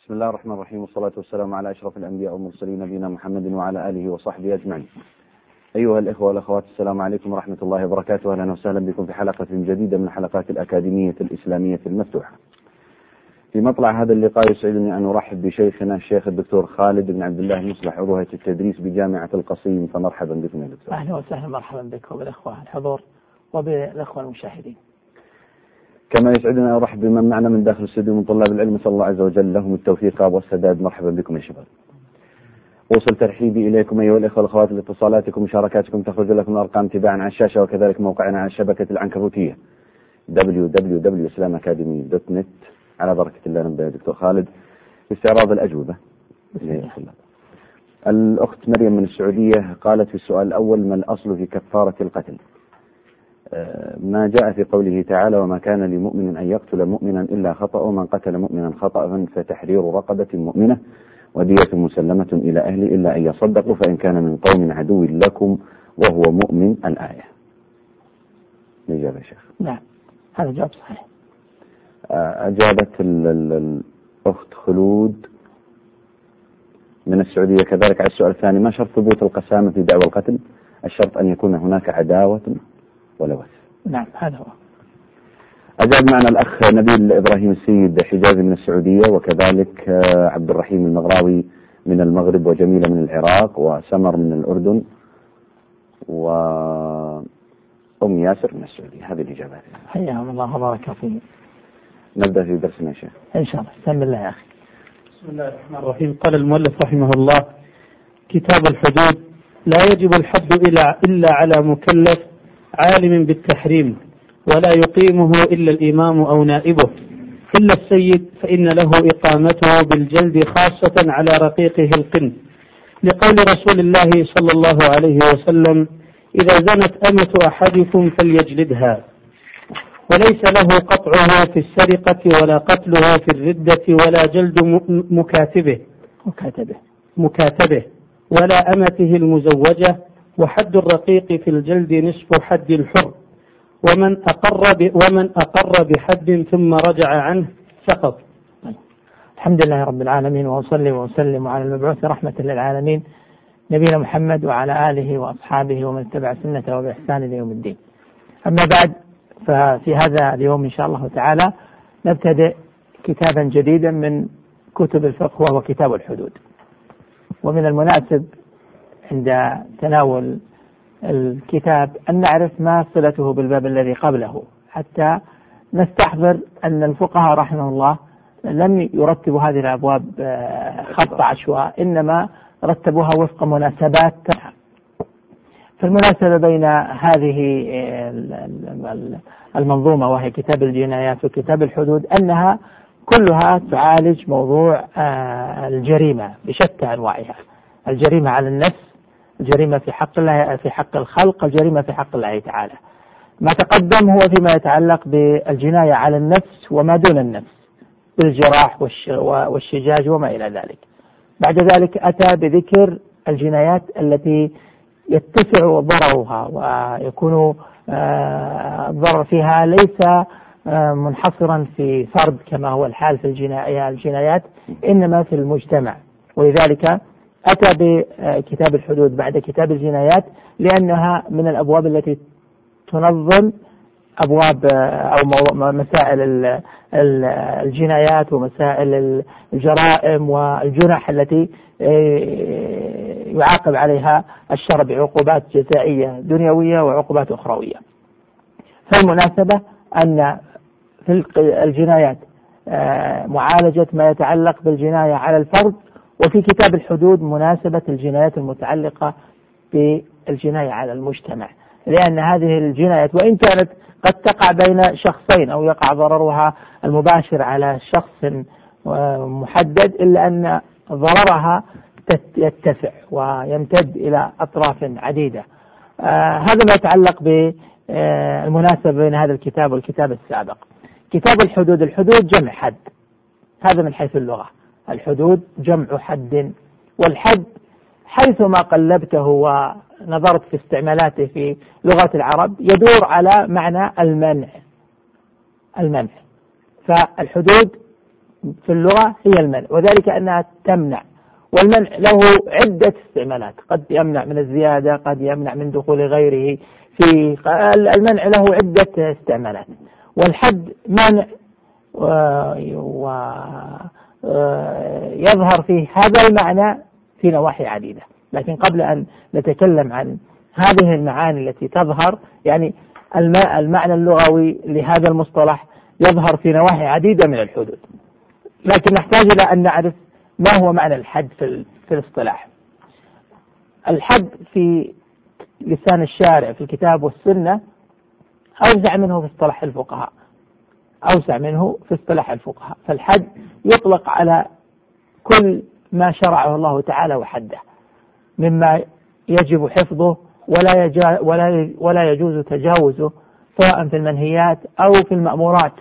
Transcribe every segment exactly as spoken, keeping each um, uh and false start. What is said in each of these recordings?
بسم الله الرحمن الرحيم، والصلاة والسلام على أشرف الأنبياء والمرسلين نبينا محمد وعلى آله وصحبه أجمعين. أيها الإخوة والأخوات، السلام عليكم ورحمة الله وبركاته. أهلا وسهلا بكم في حلقة جديدة من حلقات الأكاديمية الإسلامية المفتوحة. في مطلع هذا اللقاء يسعدني أن أرحب بشيخنا الشيخ الدكتور خالد بن عبد الله مصلح، عضو هيئة التدريس بجامعة القصيم. فمرحبا بكم يا دكتور. أهلا وسهلا، مرحبا بكم بالإخوة الحضور وبالإخوة المشاهدين. كما يسعدنا أن أرحب بمن معنا من داخل الاستوديو من طلاب العلم، نسأل الله عز وجل لهم التوفيق والسداد. مرحبا بكم يا شباب. وصل ترحيبي إليكم أيها الإخوة والأخوات لاتصالاتكم ومشاركاتكم تخرج لكم الأرقام تباعا على الشاشة، وكذلك موقعنا على الشبكة العنكبوتية دبليو دبليو دبليو دوت اسلام اكاديمي دوت نت. على بركة الله نبدأ يا دكتور خالد باستعراض الأجوبة. الأخت مريم من السعودية قالت في السؤال الأول: ما الأصل في كفارة القتل؟ ما جاء في قوله تعالى: وما كان لمؤمن أن يقتل مؤمنا إلا خطأ، ومن قتل مؤمنا خطأ فتحرير رقبة مؤمنة ودية مسلمة إلى أهله إلا أن يصدقوا فإن كان من قوم عدو لكم وهو مؤمن. الآية. نجاب يا شيخ. نعم، هذا جواب صحيح. أجابت الأخت خلود من السعودية كذلك على السؤال الثاني: ما شرط ثبوت القسامة في دعوى القتل؟ الشرط أن يكون هناك عداوة ولا بس. نعم، هذا هو. أجاب معنا الأخ نبيل إبراهيم السيد حجازي من السعودية، وكذلك عبد الرحيم المغراوي من المغرب، وجميلة من العراق، وسمر من الأردن، وأم ياسر من السعودية. هذه الإجابات. حياهم الله وبارك فيهم. نبدأ في درسنا يا شيخ إن شاء الله. بسم الله يا أخي. بسم الله الرحمن الرحيم. قال المؤلف رحمه الله: كتاب الحدود: لا يجب الحد إلا على مكلف عالم بالتحريم، ولا يقيمه إلا الإمام أو نائبه، إلا السيد فإن له إقامته بالجلد خاصة على رقيقه القن، لقول رسول الله صلى الله عليه وسلم: إذا زنت أمة أحدكم فليجلدها، وليس له قطعها في السرقة ولا قتلها في الردة ولا جلد مكاتبه مكاتبه مكاتبه ولا أمته المزوجة، وحد الرقيق في الجلد نصف حد الحر، ومن أقر ب... ومن أقر بحد ثم رجع عنه سقط. الحمد لله رب العالمين، وأصلي وأسلم على المبعوث رحمة للعالمين نبينا محمد وعلى آله وأصحابه ومن اتبع سنته وبإحسان إلى يوم الدين. أما بعد، ففي هذا اليوم إن شاء الله تعالى نبتدئ كتابا جديدا من كتب الفقه، وهو كتاب الحدود. ومن المناسب عند تناول الكتاب أن نعرف ما صلته بالباب الذي قبله، حتى نستحضر أن الفقهاء رحمه الله لم يرتبوا هذه الأبواب خط عشواء، إنما رتبوها وفق مناسبات. فالمناسبة بين هذه المنظومة وهي كتاب الجنايات وكتاب الحدود أنها كلها تعالج موضوع الجريمة بشتى أنواعها: الجريمة على النفس، الجريمة في حق الله، في حق الخلق، الجريمة في حق الله تعالى. ما تقدم هو فيما يتعلق بالجناية على النفس وما دون النفس، بالجراح والشجاج وما إلى ذلك. بعد ذلك أتى بذكر الجنايات التي يتسع ضررها ويكون الضرر فيها ليس منحصرا في فرد كما هو الحال في الجنايات، إنما في المجتمع. ولذلك أتى بكتاب الحدود بعد كتاب الجنايات، لأنها من الأبواب التي تنظم أبواب أو مسائل الجنايات ومسائل الجرائم والجنح التي يعاقب عليها الشرع بعقوبات جزائية دنيوية وعقوبات أخروية. فالمناسبة أن في الجنايات معالجة ما يتعلق بالجناية على الفرد، وفي كتاب الحدود مناسبة الجنايات المتعلقة بالجناية على المجتمع، لأن هذه الجنايات وإن كانت قد تقع بين شخصين أو يقع ضررها المباشر على شخص محدد، إلا أن ضررها يتسع ويمتد إلى أطراف عديدة. آه هذا ما يتعلق بالمناسبة بين هذا الكتاب والكتاب السابق. كتاب الحدود: الحدود جمع حد، هذا من حيث اللغة. الحدود جمع حد، والحد حيثما قلبته ونظرت في استعمالاته في لغة العرب يدور على معنى المنع. المنع فالحدود في اللغة هي المنع، وذلك أنها تمنع، والمنع له عدة استعمالات، قد يمنع من الزيادة، قد يمنع من دخول غيره، في المنع له عدة استعمالات. والحد منع ويظهر فيه هذا المعنى في نواحي عديدة. لكن قبل أن نتكلم عن هذه المعاني التي تظهر، يعني المعنى اللغوي لهذا المصطلح يظهر في نواحي عديدة من الحدود، لكن نحتاج إلى أن نعرف ما هو معنى الحد في الاصطلاح. الحد في لسان الشارع في الكتاب والسنة أوسع منه في اصطلاح الفقهاء، أوسع منه في اصطلاح الفقهاء. فالحد يطلق على كل ما شرعه الله تعالى وحده مما يجب حفظه ولا يجا ولا ولا يجوز تجاوزه، سواء في المنهيات أو في المأمورات.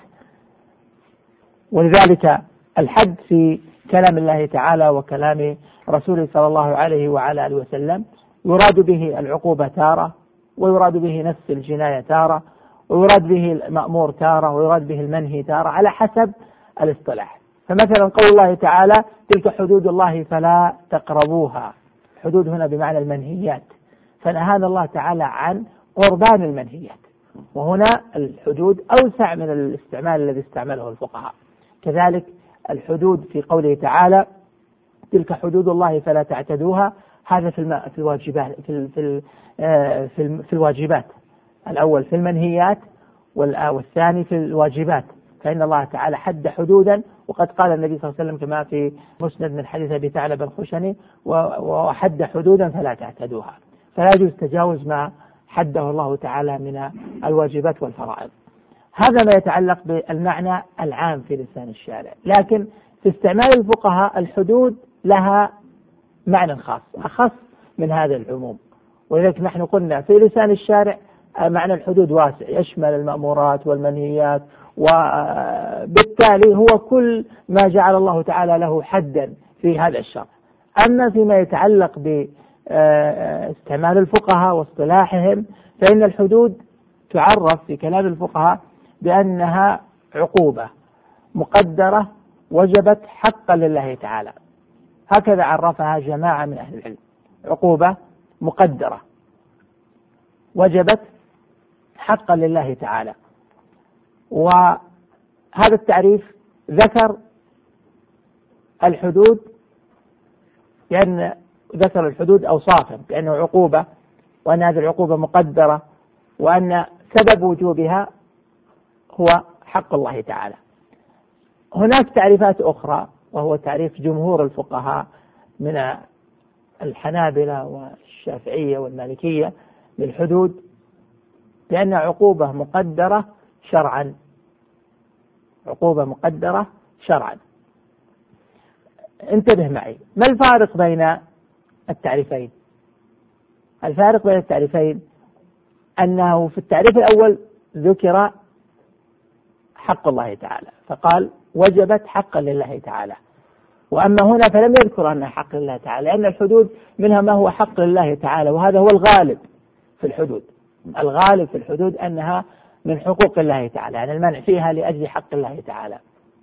ولذلك الحد في كلام الله تعالى وكلام رسوله صلى الله عليه وعلى آله وسلم يراد به العقوبة تارة، ويراد به نفس الجناية تارة، ويراد به المأمور تارة، ويراد به المنهي تارة، على حسب الاصطلاح. فمثلا قول الله تعالى تلك حدود الله فلا تقربوها، حدود هنا بمعنى المنهيات، فنهانا الله تعالى عن قربان المنهيات، وهنا الحدود أوسع من الاستعمال الذي استعمله الفقهاء. كذلك الحدود في قوله تعالى تلك حدود الله فلا تعتدوها، هذا في في الواجبات في في في, في الواجبات، الأول في المنهيات والثاني في الواجبات، فإن الله تعالى حد حدودا، وقد قال النبي صلى الله عليه وسلم كما في مسند من حديث أبي ثعلبة الخشني وحد حدودا فلا تعتدوها، فلا يجوز تجاوز ما حده الله تعالى من الواجبات والفرائض. هذا ما يتعلق بالمعنى العام في لسان الشارع. لكن في استعمال الفقهاء الحدود لها معنى خاص أخص من هذا العموم، ولذلك نحن قلنا في لسان الشارع معنى الحدود واسع، يشمل المأمورات والمنهيات، وبالتالي هو كل ما جعل الله تعالى له حدا في هذا الشرع. أما فيما يتعلق باستعمال الفقهاء واصطلاحهم، فإن الحدود تعرف في كلام الفقهاء بأنها عقوبة مقدرة وجبت حقا لله تعالى، هكذا عرفها جماعة من أهل العلم، عقوبة مقدرة وجبت حقا لله تعالى. وهذا التعريف ذكر الحدود لأن ذكر الحدود أوصافا بأنه عقوبة، وأن هذه العقوبة مقدرة، وأن سبب وجوبها هو حق الله تعالى. هناك تعريفات أخرى، وهو تعريف جمهور الفقهاء من الحنابلة والشافعية والمالكية للحدود بأن عقوبة مقدرة شرعا، عقوبة مقدرة شرعا. انتبه معي، ما الفارق بين التعريفين؟ الفارق بين التعريفين أنه في التعريف الأول ذكر حق الله تعالى فقال وجبت حقا لله تعالى، وأما هنا فلم يذكر أنها حق لله تعالى، لأن الحدود منها ما هو حق لله تعالى، وهذا هو الغالب في الحدود. الغالب في الحدود أنها من حقوق الله تعالى، يعني المنع فيها لأجل حق الله تعالى.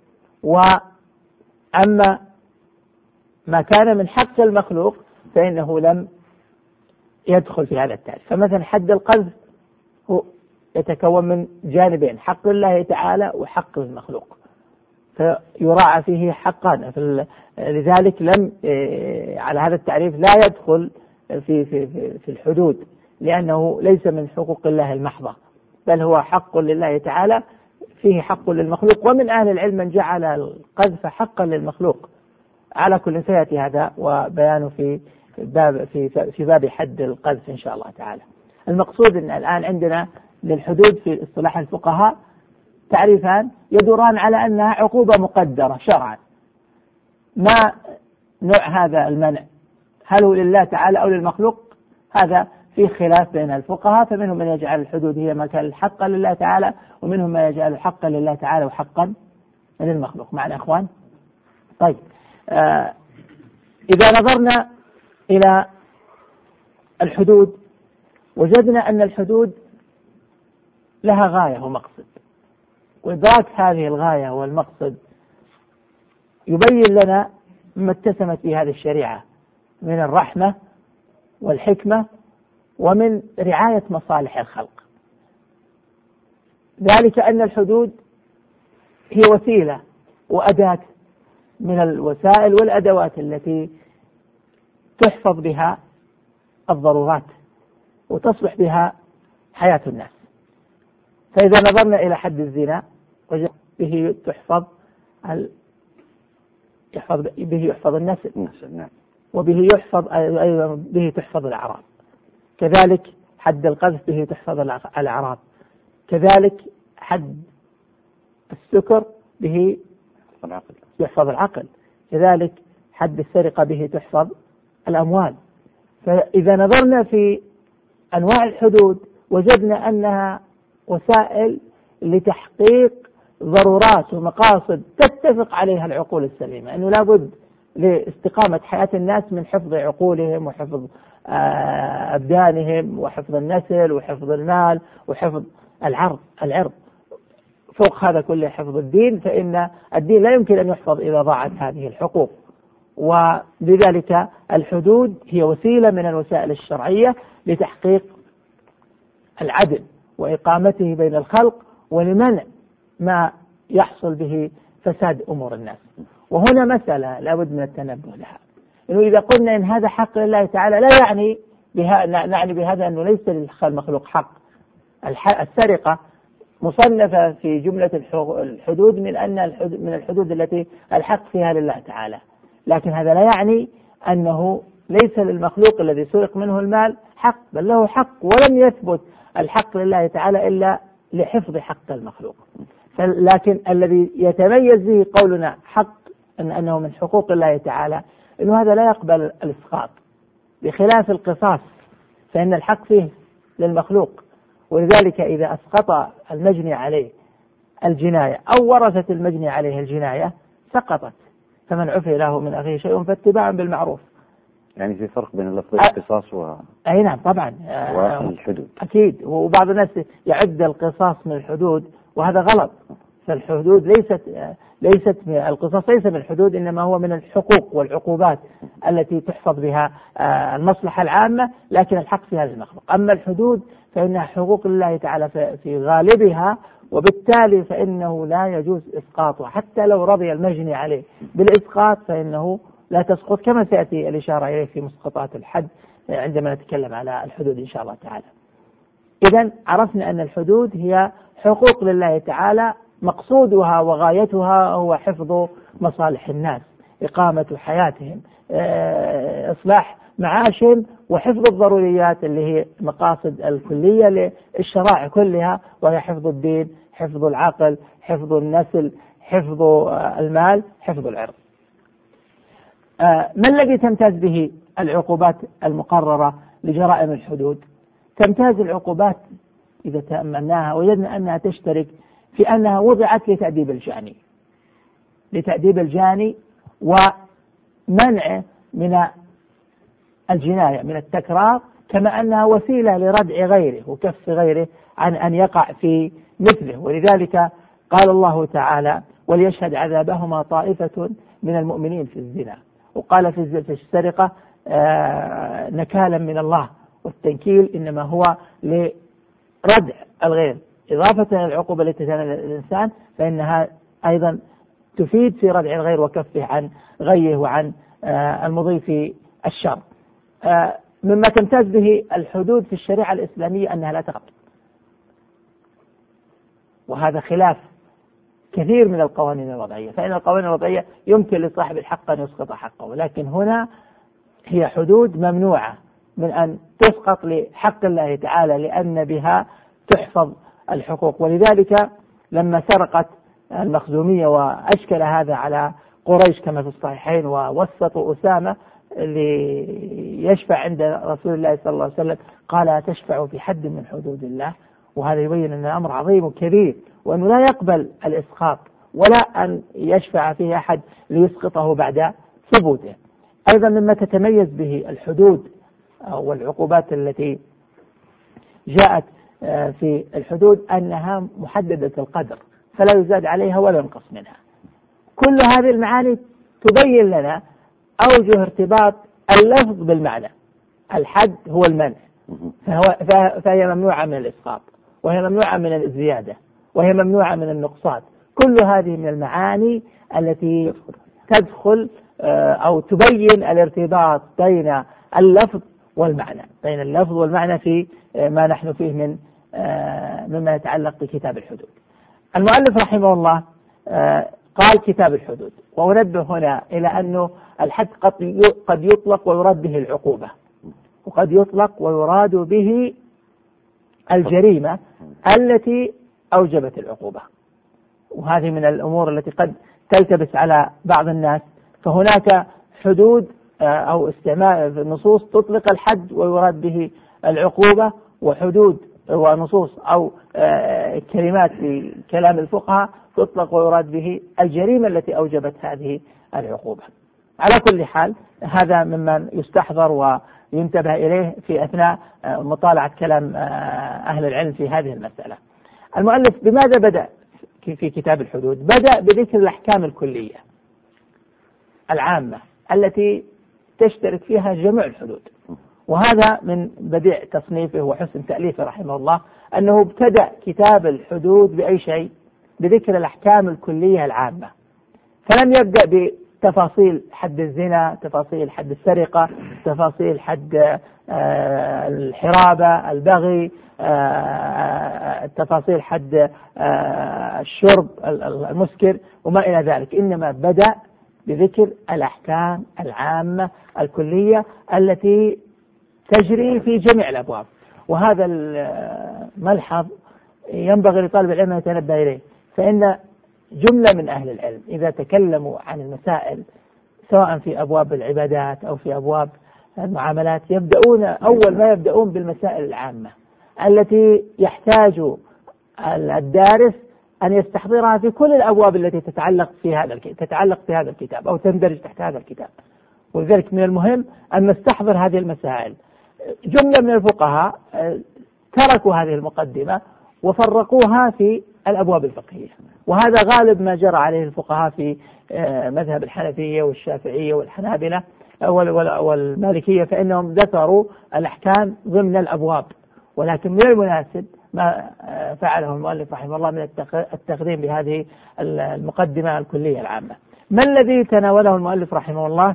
وأما ما كان من حق المخلوق فإنه لم يدخل في هذا التعريف. فمثلا حد القذف هو يتكون من جانبين، حق الله تعالى وحق المخلوق، فيراعى فيه حقان، لذلك لم على هذا التعريف لا يدخل في في في الحدود، لأنه ليس من حقوق الله المحضة، بل هو حق لله تعالى فيه حق للمخلوق. ومن أهل العلم من جعل القذف حقا للمخلوق. على كل سيأتي هذا وبيانه في باب في في باب حد القذف إن شاء الله تعالى. المقصود أن الآن عندنا للحدود في اصطلاح الفقهاء تعريفان يدوران على أنها عقوبة مقدرة شرعا. ما نوع هذا المنع؟ هل هو لله تعالى أو للمخلوق؟ هذا في خلاف بين الفقهاء، فمنهم من يجعل الحدود هي ما كان حقا لله تعالى، ومنهم من يجعل حقا لله تعالى وحقا للمخلوق. معنا أخوان؟ طيب، آه إذا نظرنا إلى الحدود وجدنا أن الحدود لها غاية ومقصد، وإدراك هذه الغاية والمقصد يبين لنا ما اتسمت به هذه الشريعة من الرحمة والحكمة ومن رعاية مصالح الخلق. ذلك أن الحدود هي وسيلة وأداة من الوسائل والأدوات التي تحفظ بها الضرورات وتصلح بها حياة الناس. فإذا نظرنا إلى حد الزنا وجد به تحفظ يحفظ به يحفظ النسل، وبه يحفظ أيضا به تحفظ الأعراض. كذلك حد القذف به تحفظ الأعراض. كذلك حد السكر به يحفظ العقل. كذلك حد السرقة به تحفظ الأموال. فإذا نظرنا في أنواع الحدود وجدنا أنها وسائل لتحقيق ضرورات ومقاصد تتفق عليها العقول السليمة، أنه لابد لاستقامة حياة الناس من حفظ عقولهم وحفظ أبدانهم وحفظ النسل وحفظ المال وحفظ العرض العرض فوق هذا كله حفظ الدين، فإن الدين لا يمكن أن يحفظ إذا ضاعت هذه الحقوق. ولذلك الحدود هي وسيلة من الوسائل الشرعية لتحقيق العدل وإقامته بين الخلق ولمنع ما يحصل به فساد أمور الناس. وهنا مسألة لابد من التنبه لها، إنه إذا قلنا إن هذا حق لله تعالى لا يعني بها نعني بهذا أنه ليس للمخلوق حق. السرقة مصنفة في جملة الحدود من أن الحدود من الحدود التي الحق فيها لله تعالى، لكن هذا لا يعني أنه ليس للمخلوق الذي سرق منه المال حق، بل له حق، ولم يثبت الحق لله تعالى إلا لحفظ حق المخلوق. لكن الذي يتميز به قولنا حق أن أنه من حقوق الله تعالى إنه هذا لا يقبل الإسقاط، بخلاف القصاص فإن الحق فيه للمخلوق، ولذلك إذا أسقط المجني عليه الجناية أو ورثت المجني عليه الجناية سقطت، فمن عفي له من أخيه شيء فاتباع بالمعروف. يعني في فرق بين اللفظ القصاص و أي نعم طبعا والحدود أكيد. وبعض الناس يعد القصاص من الحدود وهذا غلط. فالحدود ليست ليست القصاص ليس من الحدود، إنما هو من الحقوق والعقوبات التي تحفظ بها المصلحة العامة، لكن الحق فيها للمخلوق. أما الحدود فإنها حقوق لله تعالى في غالبها، وبالتالي فإنه لا يجوز إسقاطها حتى لو رضي المجني عليه بالإسقاط، فإنه لا تسقط، كما سيأتي الإشارة إليه في مسقطات الحد عندما نتكلم على الحدود إن شاء الله تعالى. إذن عرفنا أن الحدود هي حقوق لله تعالى مقصودها وغايتها هو حفظ مصالح الناس، إقامة حياتهم، إصلاح معاشهم، وحفظ الضروريات اللي هي مقاصد الكلية للشرائع كلها، وهي حفظ الدين، حفظ العقل، حفظ النسل، حفظ المال، حفظ العرض. ما الذي تمتاز به العقوبات المقررة لجرائم الحدود؟ تمتاز العقوبات إذا تأملناها وجدنا أنها تشترك في أنها وضعت لتأديب الجاني لتأديب الجاني ومنع من الجناية من التكرار، كما أنها وسيلة لردع غيره وكف غيره عن أن يقع في مثله. ولذلك قال الله تعالى: وليشهد عذابهما طائفة من المؤمنين في الزنا. وقال في السرقة آه نكالا من الله، والتنكيل إنما هو لردع الغير إضافة إلى العقوبة التي تنال الإنسان، فإنها أيضا تفيد في ردع الغير وكفه عن غيه وعن آه المضي في الشر. آه مما تمتاز به الحدود في الشريعة الإسلامية أنها لا تغطي، وهذا خلاف كثير من القوانين الوضعية، فإن القوانين الوضعية يمكن لصاحب الحق أن يسقط حقه، لكن هنا هي حدود ممنوعة من أن تسقط لحق الله تعالى، لأن بها تحفظ الحقوق. ولذلك لما سرقت المخزومية وأشكل هذا على قريش كما في الصحيحين، ووسطوا أسامة ليشفع عند رسول الله صلى الله عليه وسلم، قال: تشفع في حد من حدود الله. وهذا يبين أن الأمر عظيم وكبير، وأنه لا يقبل الإسقاط ولا أن يشفع فيه أحد ليسقطه بعد ثبوته. أيضا مما تتميز به الحدود والعقوبات التي جاءت في الحدود أنها محددة القدر، فلا يزاد عليها ولا ينقص منها. كل هذه المعاني تبين لنا أوجه ارتباط اللفظ بالمعنى. الحد هو المنع، فهو فهي ممنوعة من الإسقاط، وهي ممنوعة من الزيادة، وهي ممنوعة من النقصان. كل هذه من المعاني التي تدخل أو تبين الارتباط بين اللفظ والمعنى، بين اللفظ والمعنى في ما نحن فيه من مما يتعلق بكتاب الحدود. المؤلف رحمه الله قال كتاب الحدود، وأنبه هنا إلى أنه الحد قد يطلق ويراد به العقوبة، وقد يطلق ويراد به الجريمة التي أوجبت العقوبة، وهذه من الأمور التي قد تلتبس على بعض الناس. فهناك حدود أو استعمال في النصوص تطلق الحد ويراد به العقوبة، وحدود ونصوص أو كلمات في كلام الفقهاء تطلق ويراد به الجريمة التي أوجبت هذه العقوبة. على كل حال هذا ممن يستحضر وينتبه إليه في أثناء مطالعة كلام أهل العلم في هذه المسألة. المؤلف بماذا بدأ في كتاب الحدود؟ بدأ بذكر الأحكام الكلية العامة التي تشترك فيها جميع الحدود، وهذا من بديع تصنيفه وحسن تأليفه رحمه الله أنه ابتدأ كتاب الحدود بأي شيء؟ بذكر الأحكام الكلية العامة، فلم يبدأ بتفاصيل حد الزنا، تفاصيل حد السرقة، تفاصيل حد الحرابة، البغي، تفاصيل حد الشرب المسكر وما إلى ذلك، إنما بدأ بذكر الأحكام العامة الكلية التي تجري في جميع الأبواب. وهذا الملحظ ينبغي لطالب العلم أن يتنبه إليه، فإن جملة من أهل العلم إذا تكلموا عن المسائل سواء في أبواب العبادات أو في أبواب المعاملات يبدأون أول ما يبدأون بالمسائل العامة التي يحتاج الدارس أن يستحضرها في كل الأبواب التي تتعلق في هذا تتعلق في هذا الكتاب أو تندرج تحت هذا الكتاب. ولذلك من المهم أن نستحضر هذه المسائل. جملة من الفقهاء تركوا هذه المقدمة وفرقوها في الأبواب الفقهية، وهذا غالب ما جرى عليه الفقهاء في مذهب الحنفية والشافعية والحنابلة والمالكية، فإنهم ذكروا الأحكام ضمن الأبواب. ولكن من المناسب ما فعله المؤلف رحمه الله من التقديم بهذه المقدمة الكلية العامة. ما الذي تناوله المؤلف رحمه الله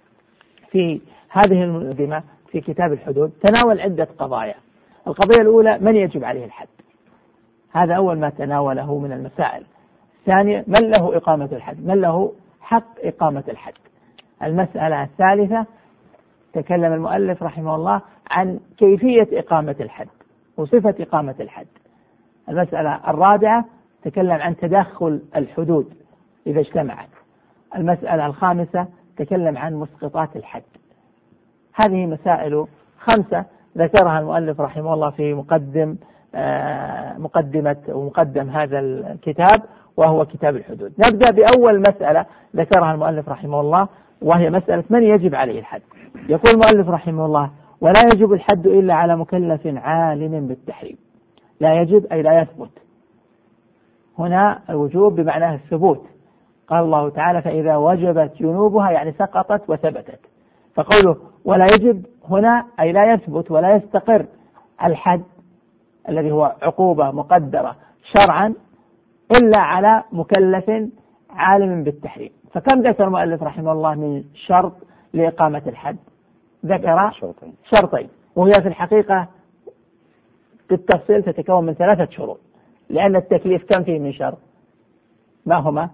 في هذه المقدمة في كتاب الحدود؟ تناول عدة قضايا. القضية الأولى من يجب عليه الحد، هذا أول ما تناوله من المسائل. ثانيا من له إقامة الحد، من له حق إقامة الحد. المسألة الثالثة تكلم المؤلف رحمه الله عن كيفية إقامة الحد وصفة إقامة الحد. المسألة الرابعة تكلم عن تداخل الحدود إذا اجتمعت. المسألة الخامسة تكلم عن مسقطات الحد. هذه مسائل خمسة ذكرها المؤلف رحمه الله في مقدم آه مقدمة ومقدم هذا الكتاب وهو كتاب الحدود. نبدأ بأول مسألة ذكرها المؤلف رحمه الله وهي مسألة من يجب عليه الحد. يقول المؤلف رحمه الله ولا يجب الحد إلا على مكلف عالم بالتحريم. لا يجب أي لا يثبت. هنا الوجوب بمعنى الثبوت. قال الله تعالى فإذا وجبت جنوبها يعني سقطت وثبتت. فقوله ولا يجب هنا أي لا يثبت ولا يستقر الحد الذي هو عقوبة مقدرة شرعا إلا على مكلف عالم بالتحريم. فكم ذكر المؤلف رحمه الله من شرط لإقامة الحد؟ ذكر شرطين, شرطين وهي في الحقيقة بالتفصيل تتكون من ثلاثة شروط، لأن التكليف كم فيه من شرط؟ ما هما؟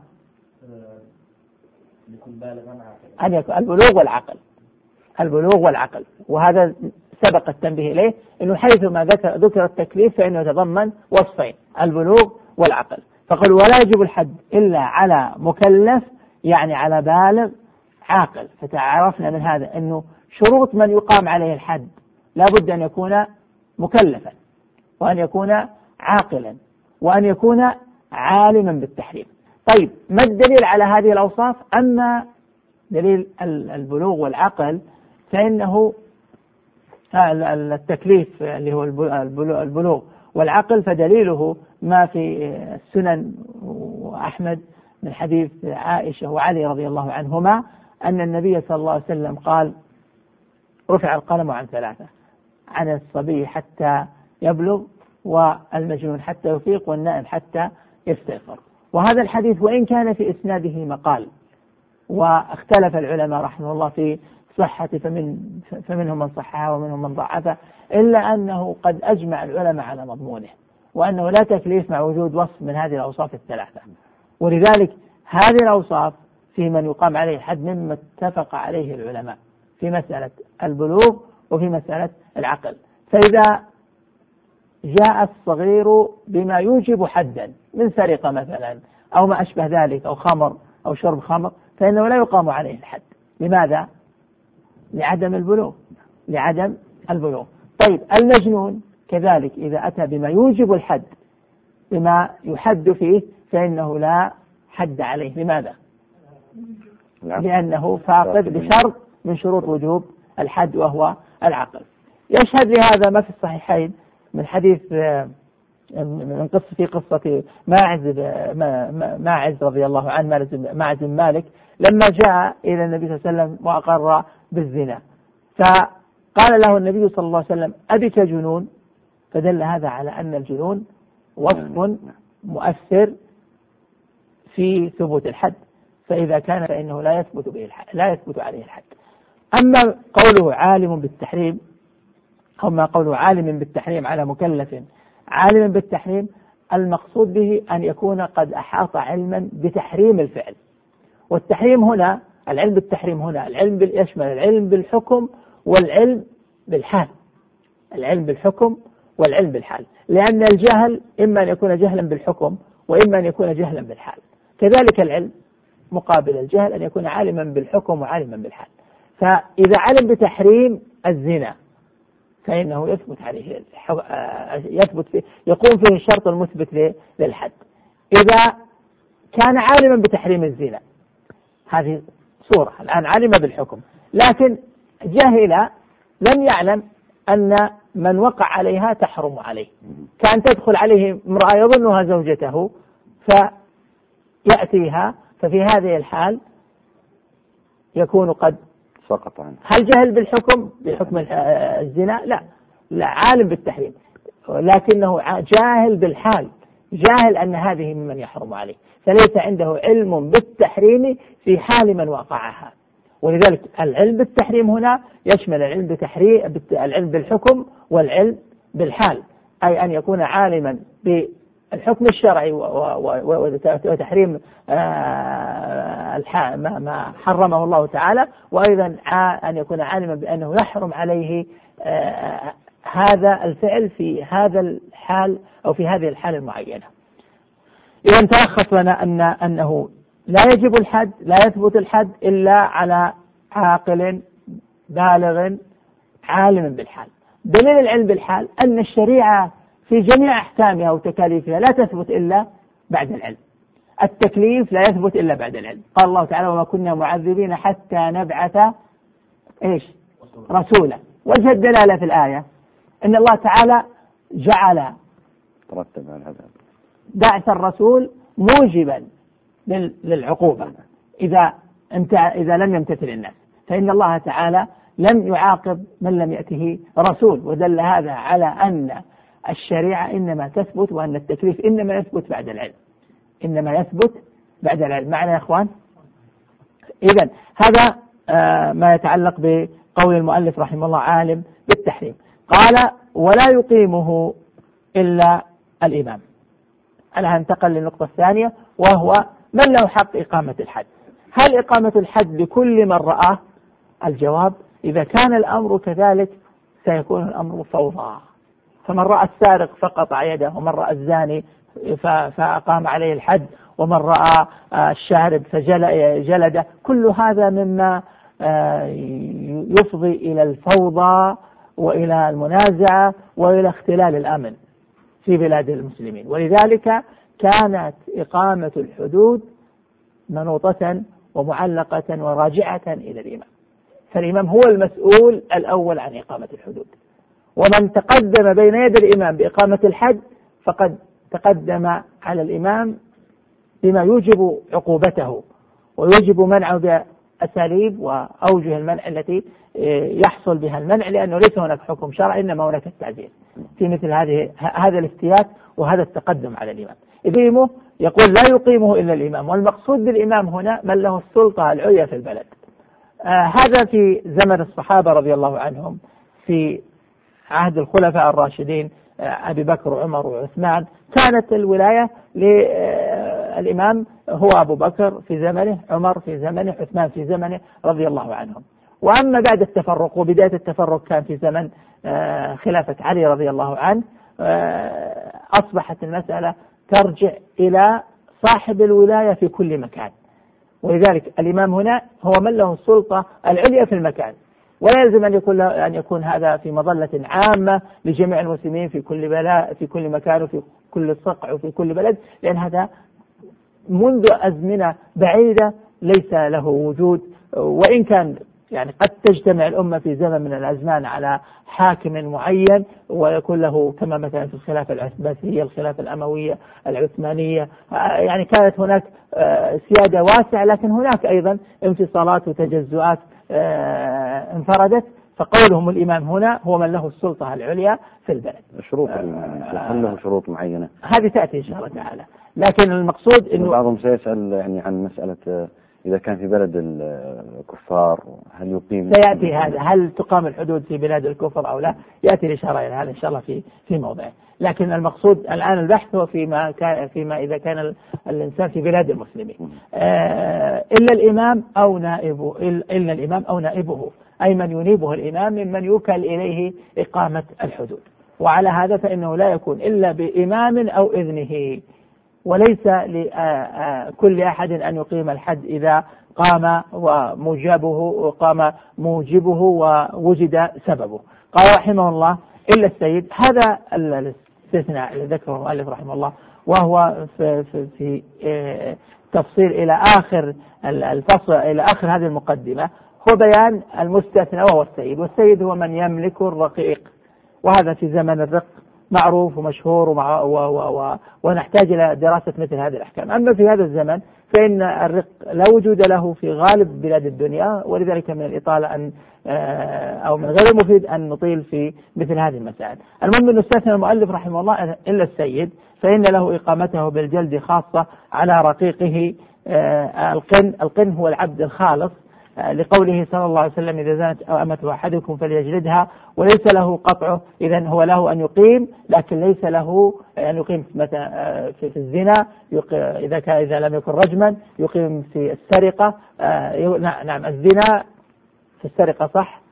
أن يكون البلوغ والعقل. البلوغ والعقل، وهذا سبق التنبيه إليه أنه حيثما ذكر, ذكر التكليف فإنه يتضمن وصفين البلوغ والعقل. فقال ولا يجب الحد إلا على مكلف يعني على بالغ عاقل. فتعرفنا من هذا أنه شروط من يقام عليه الحد لا بد أن يكون مكلفا وأن يكون عاقلا وأن يكون عالما بالتحريم. طيب ما الدليل على هذه الأوصاف؟ أما دليل البلوغ والعقل فإنه التكليف اللي هو البلوغ والعقل فدليله ما في السنن وأحمد من حديث عائشة وعلي رضي الله عنهما أن النبي صلى الله عليه وسلم قال: رفع القلم عن ثلاثة، عن الصبي حتى يبلغ، والمجنون حتى يفيق، والنائم حتى يستيقظ. وهذا الحديث وإن كان في إسناده مقال، واختلف العلماء رحمه الله في صحة، فمن فمنهم من صححه ومنهم من ضعفه، إلا أنه قد أجمع العلماء على مضمونه، وأنه لا تكليف مع وجود وصف من هذه الأوصاف الثلاثة. ولذلك هذه الأوصاف في من يقام عليه الحد مما اتفق عليه العلماء في مسألة البلوغ وفي مسألة العقل. فإذا جاء الصغير بما يوجب حدا من سرقة مثلا أو ما أشبه ذلك أو خمر أو شرب خمر، فإنه لا يقام عليه الحد. لماذا؟ لعدم البلوغ، لعدم البلوغ. طيب المجنون كذلك إذا أتى بما يوجب الحد، بما يحد فيه، فإنه لا حد عليه. لماذا؟ لأنه فاقد بشرط من شروط وجوب الحد وهو العقل. يشهد لهذا ما في الصحيحين من حديث من قصة في قصة ماعز ماعز رضي الله عنه، ماعز بن مالك، لما جاء إلى النبي صلى الله عليه وسلم وأقر بالزنا، فقال له النبي صلى الله عليه وسلم: أبك جنون؟ فدل هذا على أن الجنون وصف مؤثر في ثبوت الحد، فإذا كان فإنه لا يثبت به الحد، لا يثبت عليه الحد. أما قوله عالم بالتحريم، أو ما قوله عالم بالتحريم على مكلف عالم بالتحريم، المقصود به أن يكون قد أحاط علما بتحريم الفعل. والتحريم هنا، العلم بالتحريم هنا العلم يشمل العلم بالحكم والعلم بالحال، العلم بالحكم والعلم بالحال، لأن الجهل إما أن يكون جهلا بالحكم وإما أن يكون جهلا بالحال. كذلك العلم مقابل الجهل أن يكون عالما بالحكم وعالما بالحال. فإذا علم بتحريم الزنا فإنه يثبت عليه يثبت فيه يقوم فيه الشرط المثبت للحد. إذا كان عالما بتحريم الزنا، هذه صورة، الآن علم بالحكم لكن جهل، لم يعلم أن من وقع عليها تحرم عليه، كان تدخل عليه امرأة يظنها زوجته فيأتيها، ففي هذه الحال يكون قد سقط عنه. هل جهل بالحكم بحكم الزنا؟ لا، لا، عالم بالتحريم، لكنه جاهل بالحال، جاهل أن هذه ممن يحرم عليه، فليس عنده علم بالتحريم في حال من وقعها. ولذلك العلم بالتحريم هنا يشمل العلم بتحريم العلم بالحكم والعلم بالحال، أي أن يكون عالما بالحكم الشرعي وتحريم ما حرمه الله تعالى، وأيضا أن يكون عالما بأنه يحرم عليه هذا الفعل في هذا الحال أو في هذه الحالة المعينة. إذا تلخص لنا أن أنه لا يجب الحد، لا يثبت الحد إلا على عاقل بالغ عالم بالحال. دليل العلم بالحال أن الشريعة في جميع أحكامها وتكاليفها لا تثبت إلا بعد العلم. التكليف لا يثبت إلا بعد العلم. قال الله تعالى: وما كنا معذبين حتى نبعث إيش؟ رسولا. وجه الدلالة في الآية أن الله تعالى جعل ترتب على هذا بعث الرسول موجبا للعقوبة إذا انت إذا لم يمتثل الناس، فإن الله تعالى لم يعاقب من لم يأته رسول، ودل هذا على أن الشريعة إنما تثبت وأن التكليف إنما يثبت بعد العلم، إنما يثبت بعد العلم. معنا يا إخوان؟ إذن هذا آه ما يتعلق بقول المؤلف رحمه الله عالم بالتحريم. قال: ولا يقيمه إلا الإمام. أنا هنتقل للنقطة الثانية، وهو من له حق إقامة الحد. هل إقامة الحد لكل من رآه؟ الجواب: إذا كان الأمر كذلك سيكون الأمر فوضى، فمن رأى السارق فقطع يده، ومن رأى الزاني فأقام عليه الحد، ومن رأى الشارب فجلده، كل هذا مما يفضي إلى الفوضى وإلى المنازعة وإلى اختلال الأمن في بلاد المسلمين. ولذلك كانت إقامة الحدود منوطة ومعلقة وراجعة إلى الإمام، فالإمام هو المسؤول الأول عن إقامة الحدود، ومن تقدم بين يد الإمام بإقامة الحد فقد تقدم على الإمام بما يوجب عقوبته ويوجب منعه بأساليب وأوجه المنع التي يحصل بها المنع، لأنه ليس هناك حكم شرعي إنما هناك التعزير في مثل هذه هذا الافتيات وهذا التقدم على الإمام. يقيمه يقول لا يقيمه إلا الإمام، والمقصود بالإمام هنا من له السلطة العليا في البلد. آه هذا في زمن الصحابة رضي الله عنهم، في عهد الخلفاء الراشدين آه أبي بكر وعمر وعثمان كانت الولاية للإمام هو أبو بكر في زمنه، عمر في زمنه، عثمان في زمنه رضي الله عنهم. وأما بعد التفرق وبداية التفرق كان في زمن آه خلافة علي رضي الله عنه، آه أصبحت المسألة ترجع إلى صاحب الولاية في كل مكان، ولذلك الإمام هنا هو من له السلطة العليا في المكان، ولا يلزم أن يكون, أن يكون هذا في مظلة عامة لجميع المسلمين في كل بلاء في كل مكان وفي كل صقع وفي كل بلد، لأن هذا منذ أزمنة بعيدة ليس له وجود. وإن كان يعني قد تجتمع الأمة في زمن من الأزمان على حاكم معين ويكون له، كما مثلا في الخلافة العباسية، الخلافة الأموية، العثمانية، يعني كانت هناك سيادة واسعة، لكن هناك أيضا انفصالات وتجزؤات انفردت. فقولهم الإمام هنا هو من له السلطة العليا في البلد. شروط هل له شروط معينة؟ هذه تأتي إن شاء الله تعالى، لكن المقصود إنه بعضهم سيسأل يعني عن مسألة إذا كان في بلد الكفار هل يقيم؟ سيأتي هذا، هل تقام الحدود في بلاد الكفر أو لا؟ يأتي الإشارة إلى هذا إن شاء الله في في موضعه. لكن المقصود الآن البحث هو فيما كان فيما إذا كان الإنسان في بلاد المسلمين آه إلا الإمام أو نائبه، إلا الإمام أو نائبه، أي من ينيبه الإمام ممن يوكل إليه إقامة الحدود. وعلى هذا فإنه لا يكون إلا بإمام أو إذنه، وليس لكل أحد أن يقيم الحد إذا قام وموجبه وقام موجبه ووجد سببه. قال رحمه الله إلا السيد. هذا الاستثناء الذي ذكره المؤلف رحمه الله، وهو في, في, في تفصيل إلى آخر الفصل، إلى آخر هذه المقدمة، هو بيان المستثنى وهو السيد. والسيد هو من يملك الرقيق، وهذا في زمن الرق معروف ومشهور ومع و و و ونحتاج إلى دراسة مثل هذه الأحكام. أما في هذا الزمن فإن الرق لا وجود له في غالب بلاد الدنيا، ولذلك من الإطالة أن أو من غير المفيد أن نطيل في مثل هذه المسائل. المهم أن استثنى المؤلف رحمه الله إلا السيد، فإن له إقامته بالجلد خاصة على رقيقه القن. القن هو العبد الخالص، لقوله صلى الله عليه وسلم إذا زنت أو أمة أحدكم فليجلدها، وليس له قطعه. إذن هو له أن يقيم، لكن ليس له أن يقيم في الزنا إذا كان إذا لم يكن رجما، يقيم في السرقة. نعم الزنا في السرقة صح؟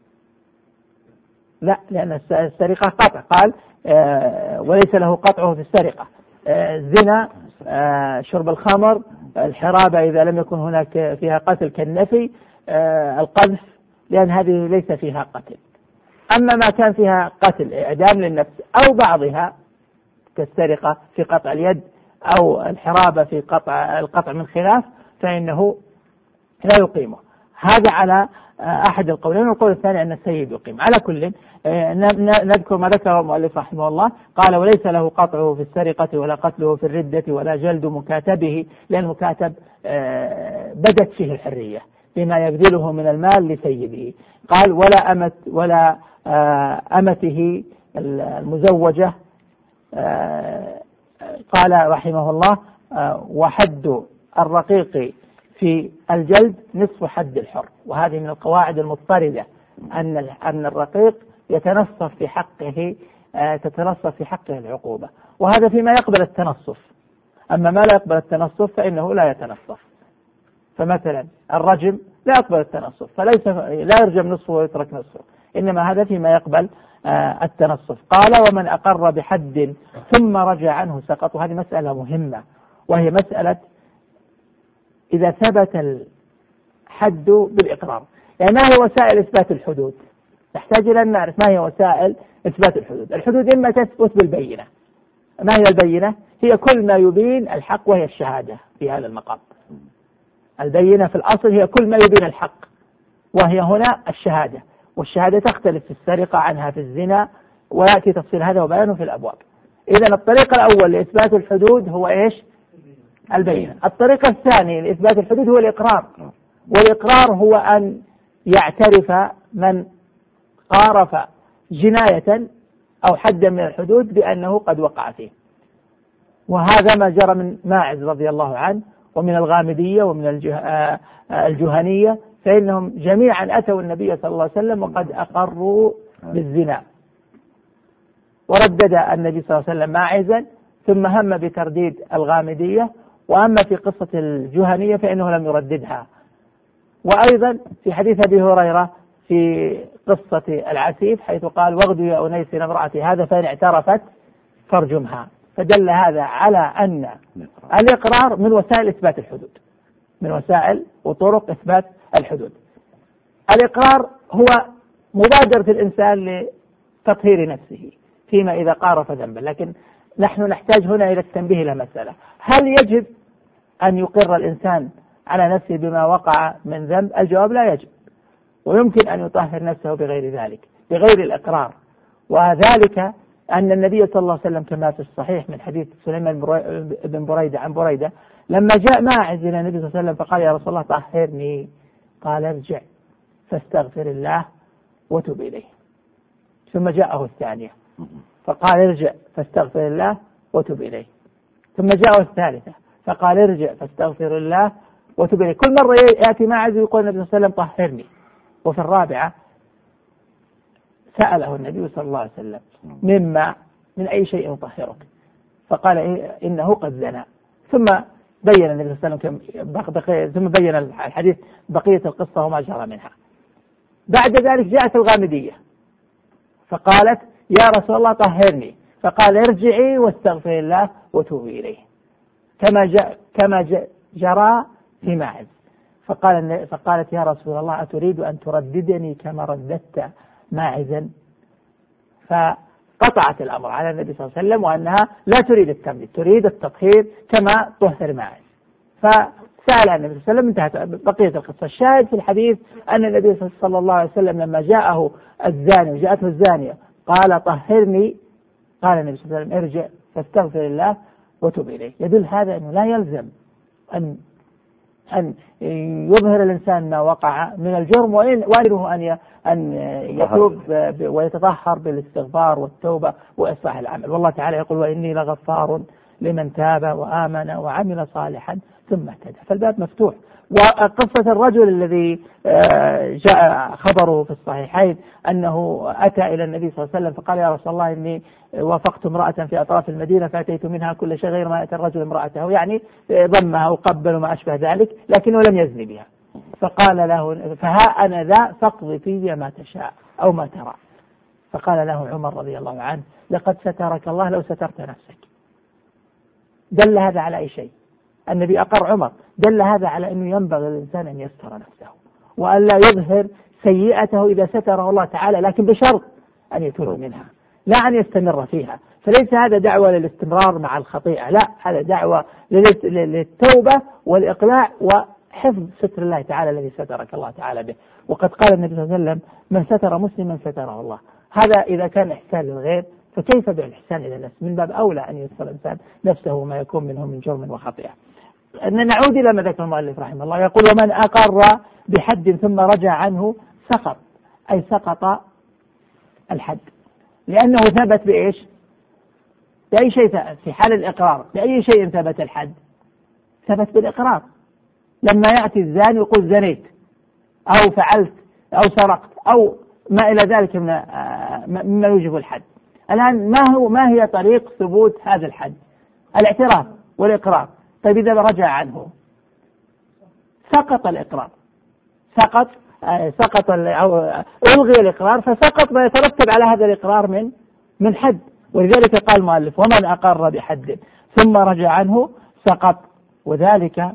لا، لأن السرقة قطع، قال وليس له قطعه في السرقة. الزنا، شرب الخمر، الحرابة إذا لم يكن هناك فيها قتل كالنفي، القذف لأن هذه ليس فيها قتل. أما ما كان فيها قتل، إعدام للنفس أو بعضها كالسرقة في قطع اليد أو الحرابة في قطع القطع من خلاف، فإنه لا يقيمه. هذا على أحد القولين. والقول الثاني أن السيد يقيم. على كل نذكر ما ذكره المؤلف رحمه الله، قال وليس له قطعه في السرقة ولا قتله في الردة ولا جلد مكاتبه، لأن المكاتب بدت فيه الحرية بما يبذله من المال لسيده. قال ولا أمت ولا أمته المزوجة. قال رحمه الله وحد الرقيق في الجلد نصف حد الحر. وهذه من القواعد المضطردة، أن أن الرقيق يتنصف في حقه تتنصف في حقه العقوبة، وهذا فيما يقبل التنصف. أما ما لا يقبل التنصف فإنه لا يتنصف. فمثلا الرجم لا يقبل التنصف، فليس لا يرجم نصفه ويترك نصفه، إنما هذا فيما يقبل التنصف. قال ومن أقر بحد ثم رجع عنه سقط. وهذه مسألة مهمة، وهي مسألة إذا ثبت الحد بالإقرار. يعني ما هي وسائل إثبات الحدود؟ نحتاج إلى أن نعرف ما هي وسائل إثبات الحدود. الحدود إما تثبت بالبينة. ما هي البينة؟ هي كل ما يبين الحق، وهي الشهادة في هذا المقام. البينة في الأصل هي كل ما يبين الحق، وهي هنا الشهادة. والشهادة تختلف في السرقة عنها في الزنا، ويأتي تفصيل هذا وبيانه في الأبواب. إذن الطريق الأول لإثبات الحدود هو إيش؟ البينة. الطريقة الثانية لإثبات الحدود هو الإقرار، والإقرار هو أن يعترف من قارف جناية أو حدا من الحدود بأنه قد وقع فيه، وهذا ما جرى من ماعز رضي الله عنه ومن الغامدية ومن الجهنية، فإنهم جميعا أتوا النبي صلى الله عليه وسلم وقد أقروا بالزنا، وردد النبي صلى الله عليه وسلم ماعزا، ثم هم بترديد الغامدية، وأما في قصة الجهنية فإنه لم يرددها. وأيضا في حديث أبي هريرة في قصة العسيف حيث قال واغدوا يا أنيس امرأتي هذا فإن اعترفت فارجمها، فدل هذا على أن الإقرار من وسائل إثبات الحدود، من وسائل وطرق إثبات الحدود. الإقرار هو مبادرة الإنسان لتطهير نفسه فيما إذا قارف ذنبا، لكن نحن نحتاج هنا إلى التنبيه إلى مسألة: هل يجب أن يقر الإنسان على نفسه بما وقع من ذنب؟ الجواب لا يجب، ويمكن أن يطهر نفسه بغير ذلك، بغير الإقرار. وذلك أن النبي صلى الله عليه وسلم كما في الصحيح من حديث سليمان بن بريدة عن بريدة لما جاء ماعز إلى النبي صلى الله عليه وسلم فقال يا رسول الله طهرني، قال ارجع فاستغفر الله وتب إليه. ثم جاءه الثانية فقال ارجع فاستغفر الله وتب إليه. ثم جاءه الثالثة فقال ارجع فاستغفر الله وتب إليه. كل مرة يأتي ماعز ويقول النبي صلى الله عليه وسلم طهرني. وفي الرابعة سأله النبي صلى الله عليه وسلم مما من أي شيء يطهرك؟ فقال إنه قد زنى. ثم بين النبي صلى الله عليه وسلم ثم بين الحديث بقية القصة وما جرى منها. بعد ذلك جاءت الغامدية فقالت يا رسول الله طهرني، فقال ارجعي واستغفر الله وتوبي إليه، كما جاء كما جاء جرى في ماعز. فقال فقالت يا رسول الله أتريد أن ترددني كما رددت ماعزا؟ فقطعت الأمر على النبي صلى الله عليه وسلم وأنها لا تريد التمديد، تريد التطهير كما طهر ماعز. فسأل النبي صلى الله عليه وسلم، انتهت بقية القصة. الشاهد في الحديث أن النبي صلى الله عليه وسلم لما جاءه الزاني وجاءته الزانية قال طهرني، قال النبي صلى الله عليه وسلم ارجع فاستغفر الله وتب إليه. يدل هذا أنه لا يلزم أن أن يظهر الإنسان ما وقع من الجرم وإنه أن أن يتوب ويتطهر بالاستغفار والتوبة وإصلاح العمل. والله تعالى يقول وإني لغفار لمن تاب وآمن وعمل صالحا ثم اهتدى. فالباب مفتوح. وقصة الرجل الذي جاء خبره في الصحيحين أنه أتى إلى النبي صلى الله عليه وسلم فقال يا رسول الله إني وافقت امرأة في أطراف المدينة فأتيت منها كل شيء غير ما أتى الرجل امرأته، يعني ضمها وقبل وما أشبه ذلك، لكنه لم يزني بها. فقال له فها أنا ذا فاقض في ما تشاء أو ما ترى. فقال له عمر رضي الله عنه لقد سترك الله لو سترت نفسك. دل هذا على أي شيء؟ النبي أقر عمر. دل هذا على أنه ينبغي للإنسان أن يستر نفسه وأن لا يظهر سيئته إذا ستره الله تعالى، لكن بشرط أن يتوب منها لا أن يستمر فيها. فليس هذا دعوة للاستمرار مع الخطيئة، لا، هذا دعوة للتوبة والإقلاع وحفظ ستر الله تعالى الذي سترك الله تعالى به. وقد قال النبي صلى الله عليه وسلم من ستر مسلما ستره الله. هذا إذا كان إحسان للغير، فكيف بالإحسان إلى النفس؟ من باب أولى أن يستر الإنسان نفسه ما يكون منه من جرم وخطيئة. أن نعود إلى ما ذكر المؤلف رحمه الله، يقول ومن أقر بحد ثم رجع عنه سقط، أي سقط الحد، لأنه ثبت بإيش؟ بأي شيء في حال الإقرار، بأي شيء ثبت الحد؟ ثبت بالإقرار. لما يأتي الزاني يقول زنيت أو فعلت أو سرقت أو ما إلى ذلك مما يوجب الحد. الآن ما هو ما هي طريق ثبوت هذا الحد؟ الاعتراف والإقرار. طيب إذا رجع عنه سقط الإقرار، سقط سقط أو ألغي الإقرار، فسقط ما يترتب على هذا الإقرار من من حد. ولذلك قال المؤلف ومن أقر بحد ثم رجع عنه سقط، وذلك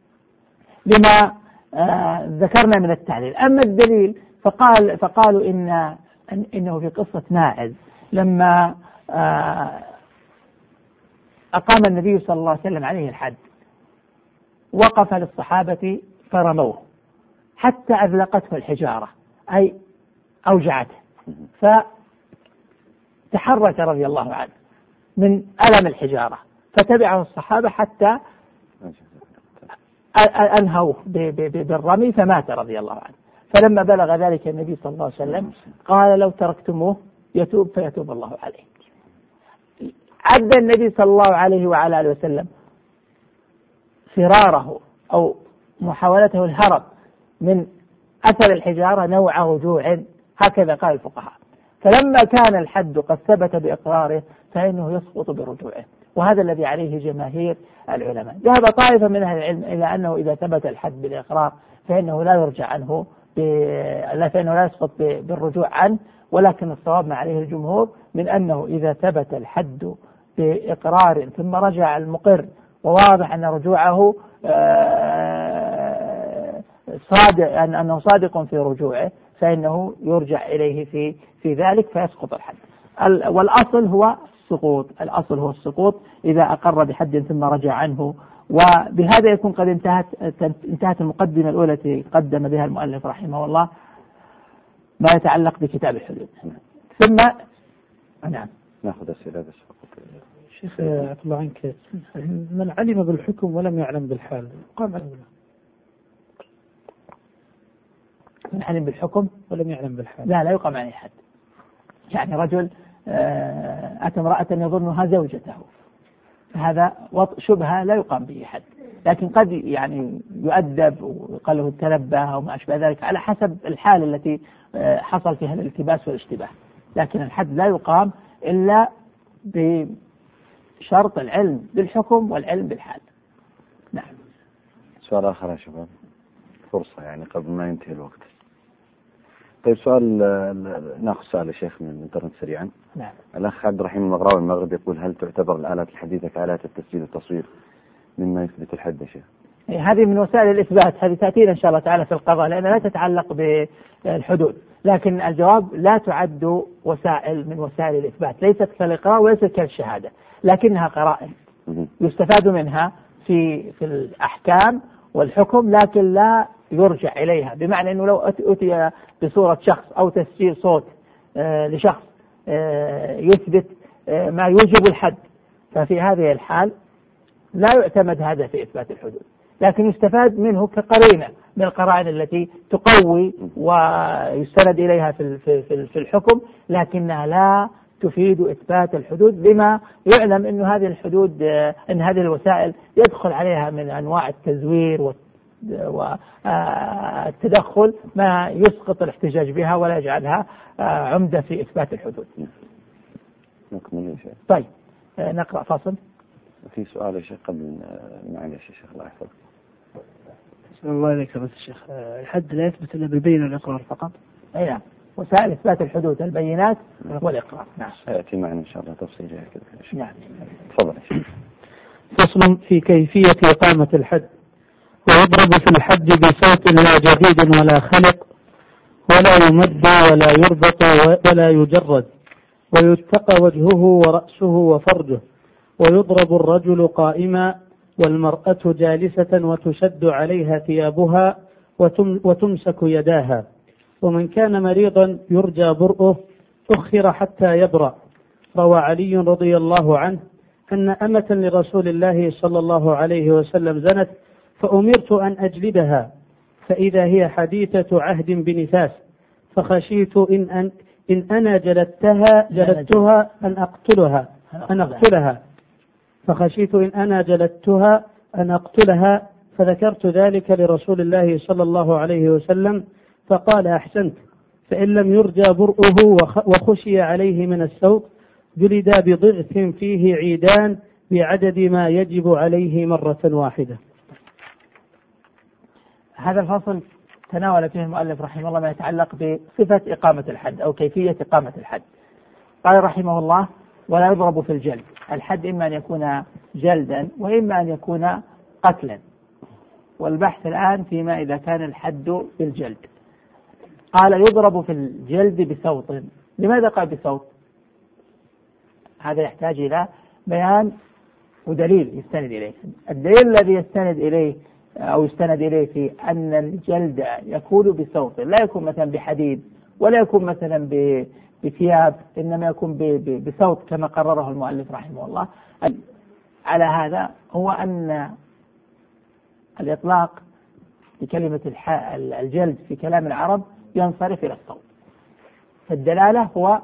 لما آه ذكرنا من التعليل. أما الدليل فقال فقالوا إن إنه في قصة ماعز لما آه أقام النبي صلى الله عليه وسلم عليه الحد وقف للصحابة فرموه حتى أذلقته الحجارة، أي أوجعته، فتحرك رضي الله عنه من ألم الحجارة، فتبعه الصحابة حتى أنهوه بالرمي فمات رضي الله عنه. فلما بلغ ذلك النبي صلى الله عليه وسلم قال لو تركتموه يتوب فيتوب الله عليه. عد النبي صلى الله عليه وعلى آله وسلم فراره أو محاولته الهرب من أثر الحجارة نوع رجوع، هكذا قال الفقهاء. فلما كان الحد قد ثبت بإقراره فإنه يسقط برجوعه، وهذا الذي عليه جماهير العلماء. ذهب طائفة من أهل العلم إلى أنه إذا ثبت الحد بالإقرار فإنه لا يرجع عنه ب... لا فإنه لا يسقط ب... بالرجوع عنه، ولكن الصواب ما عليه الجمهور من أنه إذا ثبت الحد بإقرار ثم رجع المقر وواضح أن رجوعه صادق، أنه صادق في رجوعه، فإنه يرجع إليه في في ذلك فيسقط الحد. والأصل هو السقوط، الأصل هو السقوط إذا أقر بحد ثم رجع عنه. وبهذا يكون قد انتهت انتهت المقدمة الأولى التي قدم بها المؤلف رحمه الله ما يتعلق بكتاب الحدود. ثم نعم نأخذ أسئلة بس. شيخ عفى الله عنك، من علم بالحكم ولم يعلم بالحال قام عليه؟ من علم بالحكم ولم يعلم بالحال لا لا يقام عليه حد. يعني رجل أتى امرأة يظنها زوجته، فهذا شبهة لا يقام به حد، لكن قد يعني يؤدب ويقال له التنبه أو ما أشبه ذلك على حسب الحال التي حصل فيها الالتباس والاشتباه. لكن الحد لا يقام إلا بشرط العلم بالحكم والعلم بالحال. نعم. سؤال آخر يا شباب، فرصة يعني قبل ما ينتهي الوقت. طيب سؤال، ناخذ سؤال يا شيخ من الانترنت سريعا. نعم. الأخ عبد الرحيم المغراوي المغرب يقول: هل تعتبر الآلات الحديثة كآلات التسجيل والتصوير مما يثبت الحد يا شيخ؟ هذه من وسائل الإثبات، هذه تأتينا إن شاء الله تعالى في القضاء لأنها لا تتعلق بالحدود، لكن الجواب لا تعد وسائل من وسائل الإثبات، ليست كالإقرار وليست كالشهادة، لكنها قرائن يستفاد منها في في الأحكام والحكم، لكن لا يرجع إليها. بمعنى أنه لو أتي بصورة شخص أو تسجيل صوت آه لشخص آه يثبت آه ما يوجب الحد، ففي هذه الحال لا يعتمد هذا في إثبات الحدود، لكن يستفاد منه كقرينة من القرائن التي تقوي ويستند إليها في في في الحكم، لكنها لا تفيد إثبات الحدود، بما يعلم أن هذه الحدود أن هذه الوسائل يدخل عليها من أنواع التزوير والتدخل ما يسقط الاحتجاج بها ولا يجعلها عمدة في إثبات الحدود. نكمل شيء. طيب نقرأ فصل. في سؤال يا شيخ قبل معلش يا شيخ الله يحفظك. الله عليك بس الشيخ، الحد لا يثبت إلا بالبينة والإقرار فقط. أي نعم، وسائل إثبات الحدود البينات والإقرار. نعم. سيأتي معنا إن شاء الله تفصيلها كذا. نعم. تفضل. فصل في كيفية إقامة الحد. ويضرب في الحد بصوت لا جديد ولا خلق، ولا يمد ولا يربط ولا يجرد، ويتقى وجهه ورأسه وفرجه، ويضرب الرجل قائما والمرأة جالسة وتشد عليها ثيابها وتمسك يداها. ومن كان مريضا يرجى برؤه أخر حتى يبرأ. روى علي رضي الله عنه أن أمة لرسول الله صلى الله عليه وسلم زنت فأمرت أن أجلدها، فإذا هي حديثة عهد بنفاس، فخشيت إن, أن إن أنا جلدتها جلدتها أن أقتلها أن أقتلها فخشيت إن أنا جلدتها أن أقتلها فذكرت ذلك لرسول الله صلى الله عليه وسلم فقال: أحسنت، فإن لم يرجى برؤه وخشي عليه من السوط جلد بضغث فيه عيدان بعدد ما يجب عليه مرة واحدة. هذا الفصل تناول فيه المؤلف رحمه الله ما يتعلق بصفة إقامة الحد أو كيفية إقامة الحد. قال رحمه الله: ولا يضرب في الجلد. الحد إما أن يكون جلدا وإما أن يكون قتلا، والبحث الآن فيما إذا كان الحد بالجلد. قال: يضرب في الجلد بصوت. لماذا قال بصوت؟ هذا يحتاج إلى بيان ودليل يستند إليه. الدليل الذي يستند إليه أو يستند إليه في أن الجلد يكون بصوت، لا يكون مثلا بحديد ولا يكون مثلا بثياب، إنما يكون بصوت كما قرره المؤلف رحمه الله. على هذا هو أن الإطلاق بكلمة الجلد في كلام العرب ينصرف إلى الصوت. فالدلالة هو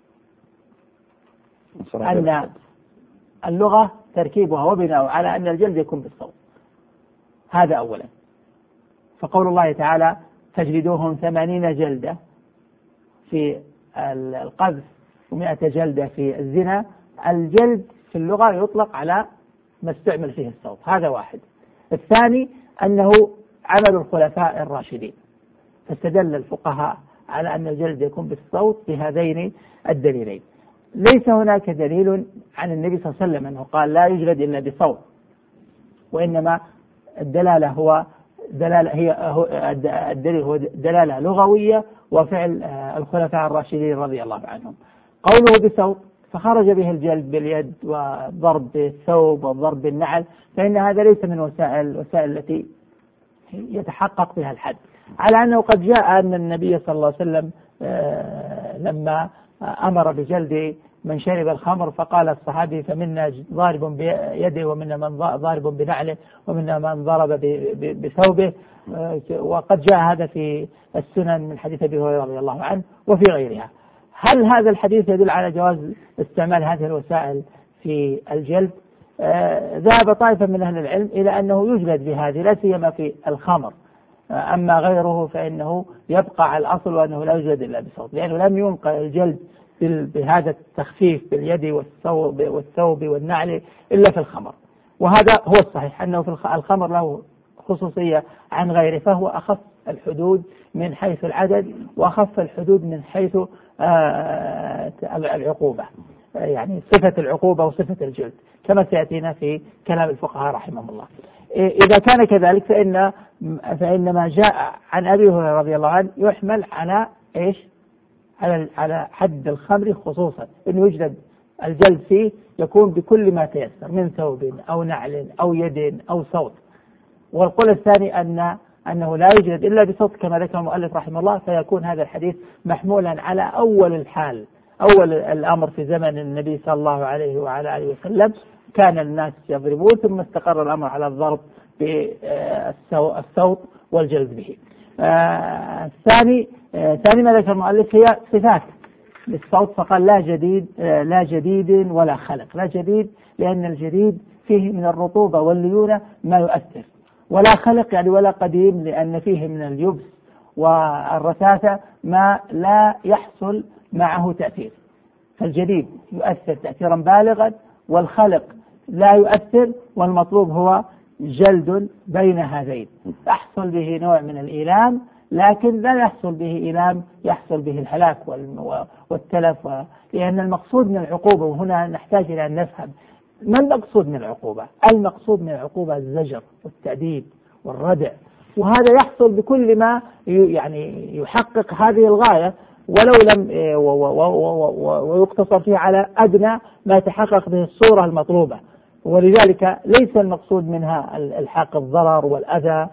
أن اللغة تركيبها وبناء على أن الجلد يكون بالصوت. هذا أولا. فقول الله تعالى فاجلدوهم ثمانين جلدة في القذف ومئة جلدة في الزنا، الجلد في اللغة يطلق على ما استعمل فيه الصوت. هذا واحد. الثاني أنه عمل الخلفاء الراشدين، فاستدل الفقهاء على أن الجلد يكون بالصوت بهذين الدليلين. ليس هناك دليل عن النبي صلى الله عليه وسلم أنه قال لا يجلد إلا بصوت، وإنما الدلالة هو دلالة هي الدليل هو دلالة لغوية وفعل الخلفاء الراشدين رضي الله عنهم. قوله بصوت فخرج به الجلد باليد وضرب بالثوب وضرب بالنعل، فإن هذا ليس من وسائل الوسائل التي يتحقق بها الحد، على أنه قد جاء أن النبي صلى الله عليه وسلم لما أمر بجلد من شرب الخمر فقال الصحابي فمنا ضارب بيده ومنا من ضارب بنعله ومنا من ضرب بثوبه، وقد جاء هذا في السنن من حديث أبي هريرة رضي الله عنه وفي غيرها. هل هذا الحديث يدل على جواز استعمال هذه الوسائل في الجلد؟ آه ذهب طائفة من أهل العلم إلى أنه يجلد بهذه، لا سيما في الخمر، آه أما غيره فإنه يبقى على الأصل وأنه لا يجلد إلا بصوت، لأنه لم ينقل الجلد بهذا التخفيف باليد والثوب, والثوب والنعل إلا في الخمر. وهذا هو الصحيح، أنه في الخمر له خصوصية عن غيره، فهو أخف الحدود من حيث العدد وأخف الحدود من حيث آه العقوبة، يعني صفة العقوبة وصفة الجلد كما سيأتينا في كلام الفقهاء رحمه الله. إذا كان كذلك فإن فإن ما جاء عن أبي هريرة رضي الله عنه يحمل على إيش؟ على على حد الخمر خصوصا، إنه يجلد الجلد فيه يكون بكل ما تيسر من ثوب أو نعل أو يد أو صوت. والقول الثاني أن أنه لا يجلد إلا بصوت كما ذكر المؤلف رحمه الله، فيكون هذا الحديث محمولا على أول الحال، أول الأمر في زمن النبي صلى الله عليه وعلى آله وسلم كان الناس يضربون، ثم استقر الأمر على الضرب بالصوت والجلد به. الثاني ثاني ما ذكر المؤلف هي صفات للصوت، فقال لا جديد لا جديد ولا خلق. لا جديد لأن الجديد فيه من الرطوبة والليونة ما يؤثر، ولا خلق يعني ولا قديم لأن فيه من اليبس والرثاثة ما لا يحصل معه تأثير. فالجديد يؤثر تأثيرا بالغا، والخلق لا يؤثر، والمطلوب هو جلد بين هذين يحصل به نوع من الإيلام، لكن لا يحصل به إيلام يحصل به الهلاك والتلف، لأن المقصود من العقوبة، وهنا نحتاج إلى أن نفهم ما المقصود من العقوبة. المقصود من العقوبة الزجر والتأديب والردع، وهذا يحصل بكل ما يعني يحقق هذه الغاية، ولو لم ويقتصر فيه على أدنى ما يتحقق به الصورة المطلوبة. ولذلك ليس المقصود منها الحاق الضرر والأذى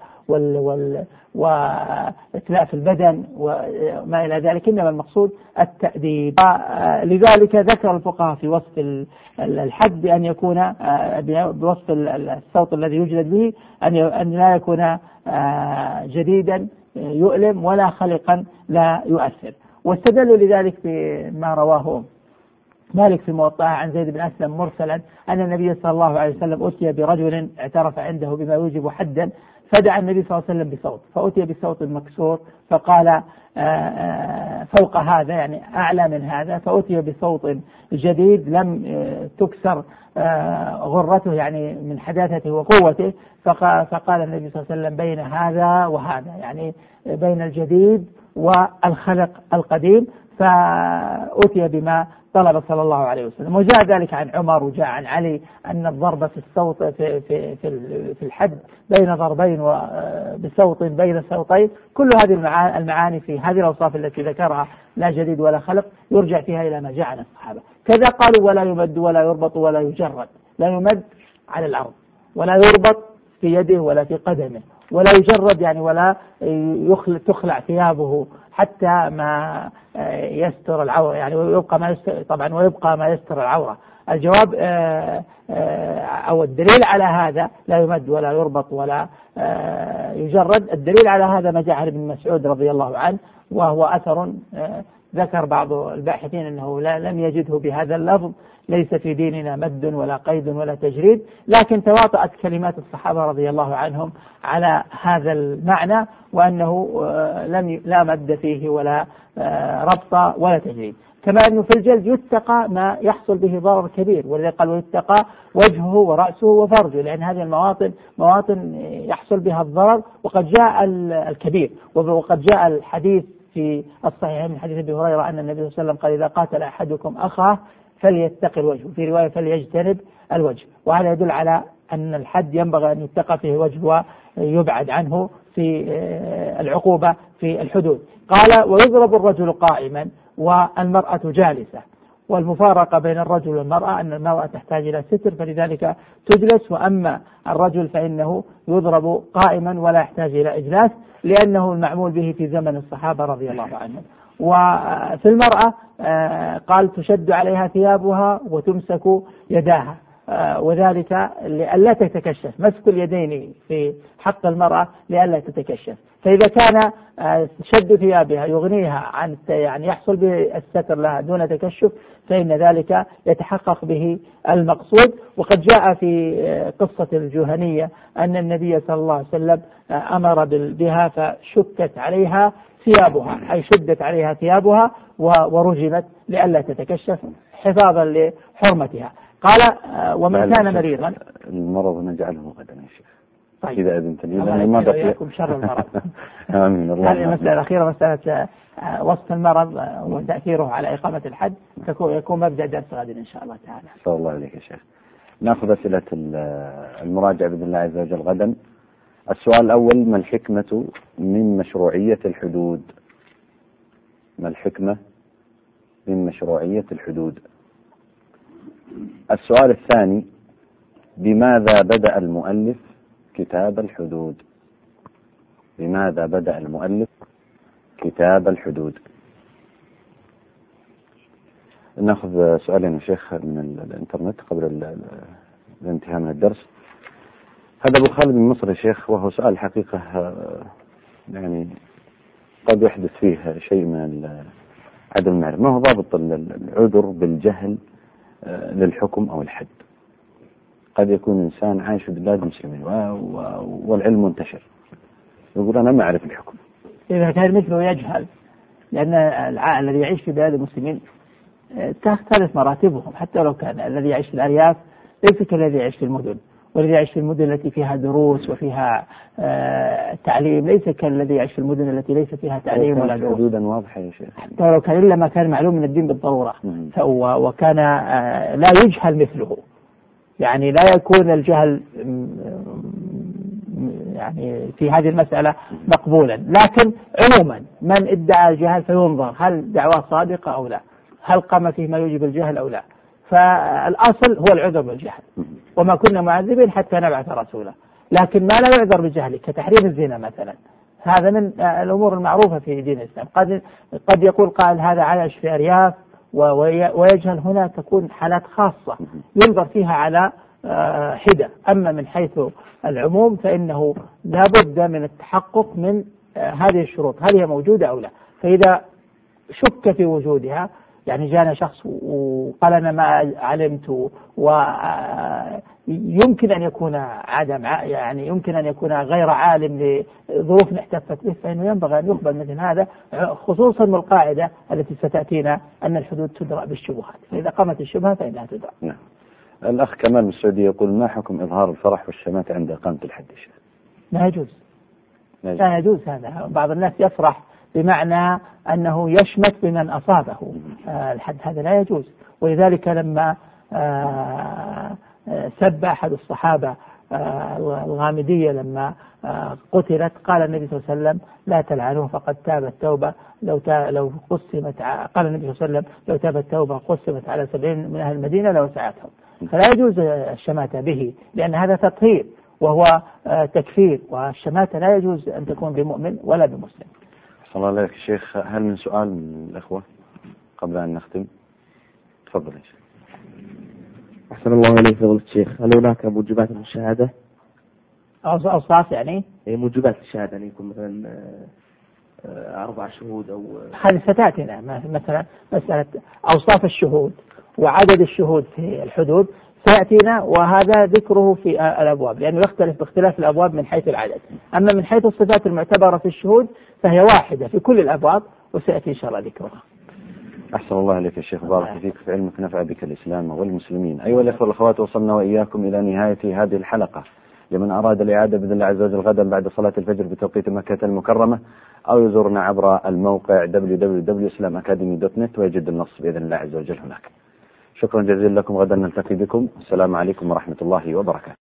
وإتلاف البدن وما إلى ذلك، إنما المقصود التأديب. لذلك ذكر الفقهاء في وصف الحد بأن يكون بوصف الصوت الذي يجلد به أن لا يكون جديدا يؤلم ولا خلقا لا يؤثر. واستدلوا لذلك بما رواه مالك في موطأه عن زيد بن أسلم مرسلا أن النبي صلى الله عليه وسلم أتي برجل اعترف عنده بما يوجب حدا، فدعا النبي صلى الله عليه وسلم بصوت، فأتي بصوت مكسور فقال فوق هذا يعني أعلى من هذا، فأتي بصوت جديد لم تكسر غرته يعني من حداثته وقوته، فقال النبي صلى الله عليه وسلم بين هذا وهذا، يعني بين الجديد والخلق القديم، فأتي بما طلب صلى الله عليه وسلم. وجاء ذلك عن عمر وجاء عن علي أن الضرب في الصوت في في في الحد بين ضربين وبصوت بين صوتين، كل هذه المعاني في هذه الأوصاف التي ذكرها لا جديد ولا خلق يرجع فيها إلى ما جاء عن الصحابة. كذا قالوا ولا يمد ولا يربط ولا يجرد، لا يمد على الأرض ولا يربط في يده ولا في قدمه ولا يجرد يعني ولا تخلع ثيابه حتى ما يستر العورة، يعني ويبقى ما يستر طبعا ويبقى ما يستر العورة، الجواب أو الدليل على هذا لا يمد ولا يربط ولا يجرد. الدليل على هذا ما جاء عن ابن مسعود رضي الله عنه، وهو أثر ذكر بعض الباحثين أنه لا لم يجده بهذا اللفظ: ليس في ديننا مد ولا قيد ولا تجريد، لكن تواطأت كلمات الصحابة رضي الله عنهم على هذا المعنى، وأنه لم لا مد فيه ولا ربط ولا تجريد. كما أنه في الجلد يتقى ما يحصل به ضرر كبير، ولذا قال ويتقى وجهه ورأسه وفرجه، لأن هذه المواطن مواطن يحصل بها الضرر. وقد جاء الكبير، وقد جاء الحديث في الصحيح من حديث أبي هريرة أن النبي صلى الله عليه وسلم قال: إذا قاتل أحدكم أخاه فليتقي الوجه، في رواية فليجتنب الوجه. وهذا يدل على أن الحد ينبغي أن يتقى فيه الوجه ويبعد عنه في العقوبة في الحدود. قال: ويضرب الرجل قائما والمرأة جالسة. والمفارقة بين الرجل والمرأة أن المرأة تحتاج إلى ستر، فلذلك تجلس، وأما الرجل فإنه يضرب قائما ولا يحتاج إلى إجلاس، لأنه المعمول به في زمن الصحابة رضي الله عنهم. وفي المرأة قال: تشد عليها ثيابها وتمسك يداها، وذلك لئلا تتكشف. مسك اليدين في حق المرأة لئلا تتكشف. فإذا كان شد ثيابها يغنيها عن يعني يحصل به الستر لها دون تكشف، فإن ذلك يتحقق به المقصود. وقد جاء في قصة الجهنية أن النبي صلى الله عليه وسلم أمر بها فشكت عليها ثيابها، أي شدت عليها ثيابها ورجمت لئلا تتكشف حفاظا لحرمتها. قال: ومن كان مريضا. المرض نجعله غدا يا شيخ. طيب. إذا أذنت لي الله ما بقي شر المرض. آمين. هذه المسألة الأخيرة، مسألة وصف المرض وتأثيره على إقامة الحد، يكون مبدأ درس غد إن شاء الله تعالى. صلى الله عليك يا شيخ. نأخذ أسئلة المراجعة بإذن الله عز وجل غدا. السؤال الأول: ما الحكمة من مشروعية الحدود؟ ما الحكمة من مشروعية الحدود؟ السؤال الثاني: بماذا بدأ المؤلف كتاب الحدود؟ بماذا بدأ المؤلف كتاب الحدود؟ نأخذ سؤالين يا شيخ من الإنترنت قبل الانتهاء من الدرس. هذا أبو خالد من مصر يا شيخ، وهو سؤال حقيقة يعني قد يحدث فيه شيء من عدم المعرفة. ما هو ضابط العذر بالجهل للحكم أو الحد؟ قد يكون إنسان عايش في بلاد المسلمين والعلم منتشر، يقول أنا ما أعرف الحكم. إذا كان مثله يجهل، لأن الذي يعيش في بلاد المسلمين تختلف مراتبهم، حتى لو كان الذي يعيش في الأرياف ليس كالذي يعيش في المدن، والذي يعيش في المدن التي فيها دروس وفيها آه تعليم ليس كالذي يعيش في المدن التي ليس فيها تعليم ولا دروس. حدودا واضحة يا شيخ. حتى لو كان إلا ما كان معلوم من الدين بالضرورة، وكان آه لا يجهل مثله، يعني لا يكون الجهل يعني في هذه المسألة مقبولا. لكن عموما من ادعى الجهل فينظر هل دعواه صادقة أو لا، هل قام فيه ما يوجب الجهل أو لا. فالأصل هو العذر بالجهل، وما كنا معذبين حتى نبعث رسولا. لكن ما لا يعذر بالجهل كتحريم الزنا مثلا، هذا من الأمور المعروفة في دين الإسلام. قد قد يقول قائل هذا عايش في أرياف ويجهل، هنا تكون حالات خاصة ينظر فيها على حدة. أما من حيث العموم فإنه لا بد من التحقق من هذه الشروط، هل هي موجودة أو لا. فإذا شك في وجودها، يعني جانا شخص وقال أنا ما علمت، ويمكن أن يكون عدم يعني يمكن أن يكون غير عالم لظروف احتفت به، فإنه ينبغي أن يقبل مثل هذا، خصوصا من القاعدة التي ستأتينا أن الحدود تدرأ بالشبهات، فإذا قامت الشبهة فإنها تدرأ. نعم. الأخ كمال من السعودية يقول: ما حكم إظهار الفرح والشمات عند إقامة الحد يا شيخ؟ لا يجوز. لا يجوز هذا. بعض الناس يفرح بمعنى أنه يشمت بمن أصابه الحد، هذا لا يجوز. ولذلك لما سب أحد الصحابة الغامدية لما قتلت، قال النبي صلى الله عليه وسلم: لا تلعنوه فقد تاب التوبة لو لو قسمت. قال النبي صلى الله عليه وسلم: لو تاب التوبة قسمت على سبعين من أهل المدينة لوسعتهم. فلا يجوز الشماتة به، لأن هذا تطهير وهو تكفير، والشماتة لا يجوز أن تكون بمؤمن ولا بمسلم. صلى الله عليك شيخ. هل من سؤال من الأخوة قبل أن نختم؟ تفضل يا شيخ. أحسن الله إليك فضيلة الشيخ، هل هناك موجبات للشهادة؟ أوصاف يعني؟ إيه موجبات للشهادة، يعني يكون مثلا أربع شهود أو هذه ستأتينا مثلا مسألة أوصاف الشهود وعدد الشهود في الحدود سيأتينا، وهذا ذكره في الأبواب لأنه يختلف باختلاف الأبواب من حيث العدد. أما من حيث الصفات المعتبرة في الشهود فهي واحدة في كل الأبواب وسيأتي إن شاء الله ذكرها. أحسن الله عليك يا شيخ، بارك فيك في علمك، نفع بك الإسلام والمسلمين. أيها الأخوة والأخوات، وصلنا وإياكم إلى نهاية هذه الحلقة. لمن أراد الإعادة بإذن الله عز وجل غدا بعد صلاة الفجر بتوقيت مكة المكرمة، أو يزورنا عبر الموقع دبليو دبليو دبليو دوت سلام أكاديمي دوت نت ويجد النص بإذن الله عز وجل هناك. شكرا جزيلا لكم، غدا نلتقي بكم. السلام عليكم ورحمة الله وبركاته.